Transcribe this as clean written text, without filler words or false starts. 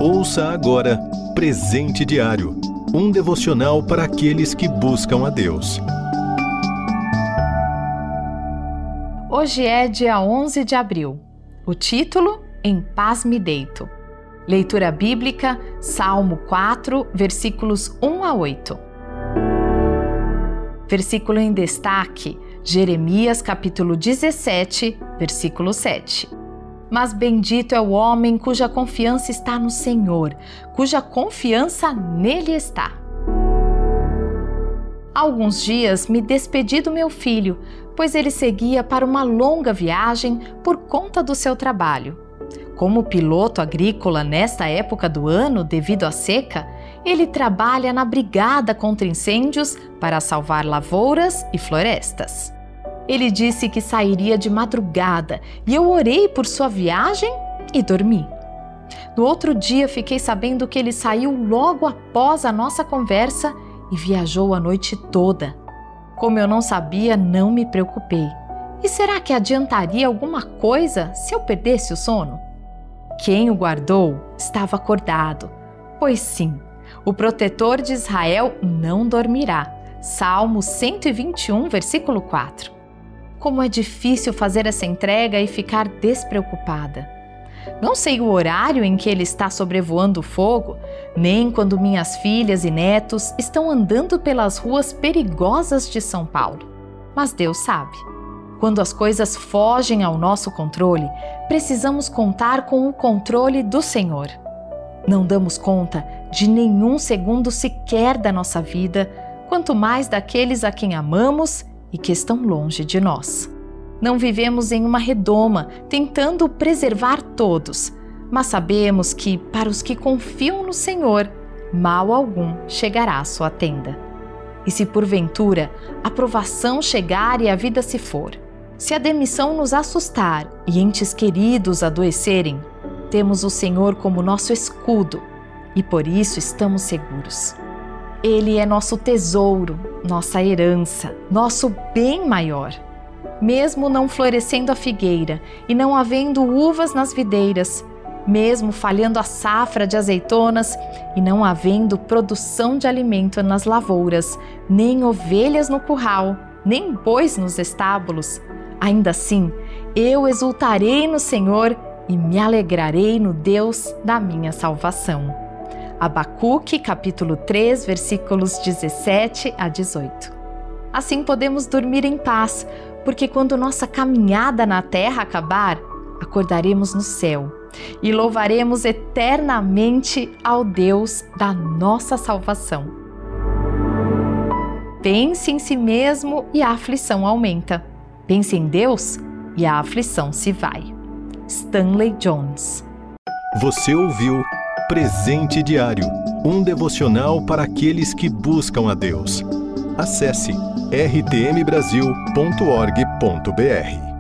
Ouça agora Presente Diário, um devocional para aqueles que buscam a Deus. Hoje é dia 11 de abril. O título: Em Paz Me Deito. Leitura bíblica, Salmo 4, versículos 1 a 8. Versículo em destaque, Jeremias capítulo 17, versículo 7. Mas bendito é o homem cuja confiança está no Senhor, cuja confiança nele está. Há alguns dias me despedi do meu filho, pois ele seguia para uma longa viagem por conta do seu trabalho. Como piloto agrícola nesta época do ano, devido à seca, ele trabalha na brigada contra incêndios para salvar lavouras e florestas. Ele disse que sairia de madrugada e eu orei por sua viagem e dormi. No outro dia fiquei sabendo que ele saiu logo após a nossa conversa e viajou a noite toda. Como eu não sabia, não me preocupei. E será que adiantaria alguma coisa se eu perdesse o sono? Quem o guardou estava acordado, pois sim, o protetor de Israel não dormirá. Salmo 121, versículo 4. Como é difícil fazer essa entrega e ficar despreocupada. Não sei o horário em que ele está sobrevoando o fogo, nem quando minhas filhas e netos estão andando pelas ruas perigosas de São Paulo. Mas Deus sabe. Quando as coisas fogem ao nosso controle, precisamos contar com o controle do Senhor. Não damos conta de nenhum segundo sequer da nossa vida, quanto mais daqueles a quem amamos e que estão longe de nós. Não vivemos em uma redoma, tentando preservar todos, mas sabemos que, para os que confiam no Senhor, mal algum chegará à sua tenda. E se porventura a provação chegar e a vida se for, se a demissão nos assustar e entes queridos adoecerem, temos o Senhor como nosso escudo e por isso estamos seguros. Ele é nosso tesouro, nossa herança, nosso bem maior. Mesmo não florescendo a figueira e não havendo uvas nas videiras, mesmo falhando a safra de azeitonas e não havendo produção de alimento nas lavouras, nem ovelhas no curral, nem bois nos estábulos, ainda assim eu exultarei no Senhor e me alegrarei no Deus da minha salvação. Abacuque, capítulo 3, versículos 17 a 18. Assim podemos dormir em paz, porque quando nossa caminhada na terra acabar, acordaremos no céu e louvaremos eternamente ao Deus da nossa salvação. Pense em si mesmo e a aflição aumenta. Pense em Deus e a aflição se vai. Stanley Jones. Você ouviu Presente Diário, um devocional para aqueles que buscam a Deus. Acesse rtmbrasil.org.br.